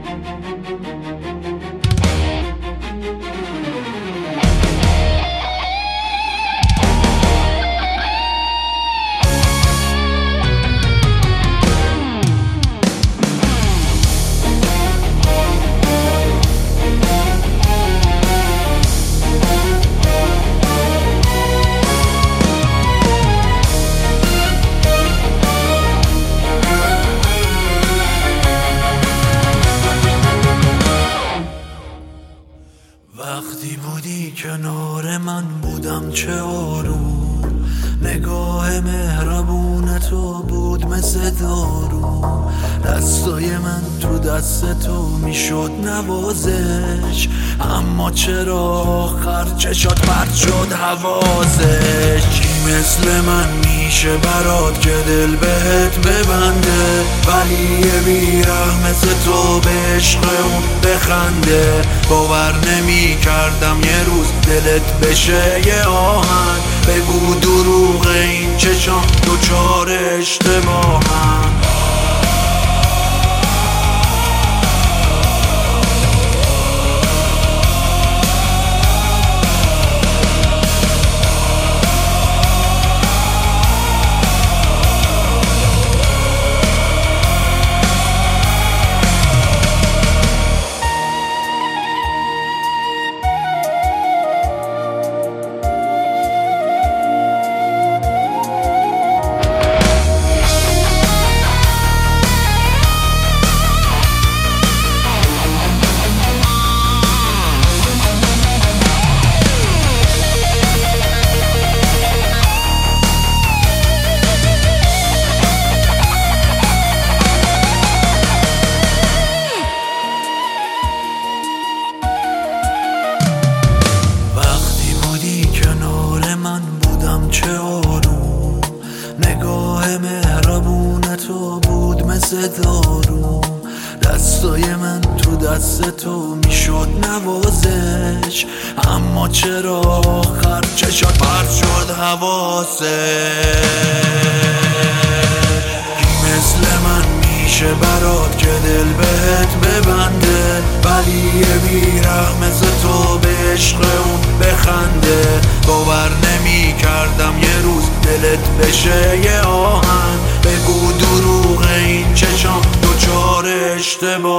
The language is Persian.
وقتی بودی کنار من بودم چه آروم، نگاه مهربون تو بود مثل دارو، دستای من تو دست تو میشد نوازش، اما چرا آخر چشات پرت شد حواسش؟ چی مثل من میشه برات که دل بهت ببنده، ولی یه بیرحم مثل تو به عشق اون بخنده؟ باور نمی کردم یه روز دلت بشه یه آهن، بگو دروغ این چشام دوچار اشتباهن. چه آروم، نگاه مهربون تو بود مثل دارو، دستای من تو دست تو میشد نوازش، اما چرا آخر چشات پرت شد حواسش؟ مثل من میشه برات که دل بهت ببنده، ولی یه بیرحم مثل تو به عشق اون بخنده؟ باور نمی کردم یه روز دلت بشه یه آهن، بگو دروغ این چشام دوچار اشتباه